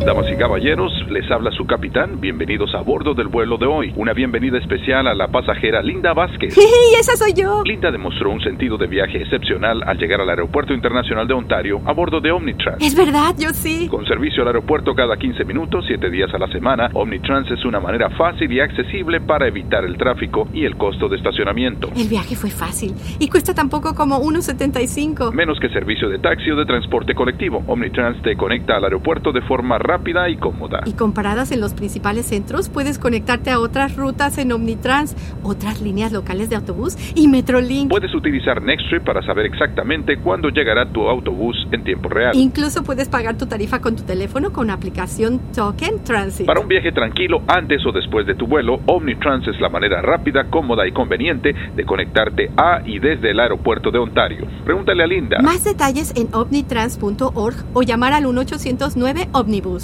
Damas y caballeros, les habla su capitán. Bienvenidos a bordo del vuelo de hoy. Una bienvenida especial a la pasajera Linda Vázquez. ¡Y esa soy yo! Linda demostró un sentido de viaje excepcional al llegar al Aeropuerto Internacional de Ontario a bordo de Omnitrans. Es verdad, yo sí. Con servicio al aeropuerto cada 15 minutos, 7 días a la semana, Omnitrans es una manera fácil y accesible para evitar el tráfico y el costo de estacionamiento. El viaje fue fácil y cuesta tan poco como $1.75. Menos que servicio de taxi o de transporte colectivo. Omnitrans te conecta al aeropuerto de forma rápida y cómoda. Y con paradas en los principales centros, puedes conectarte a otras rutas en Omnitrans, otras líneas locales de autobús y Metrolink. Puedes utilizar Nexttrip para saber exactamente cuándo llegará tu autobús en tiempo real. Incluso puedes pagar tu tarifa con tu teléfono con la aplicación Token Transit. Para un viaje tranquilo antes o después de tu vuelo, Omnitrans es la manera rápida, cómoda y conveniente de conectarte a y desde el aeropuerto de Ontario. Pregúntale a Linda. Más detalles en omnitrans.org o llamar al 1-800-9-OMNIBUS.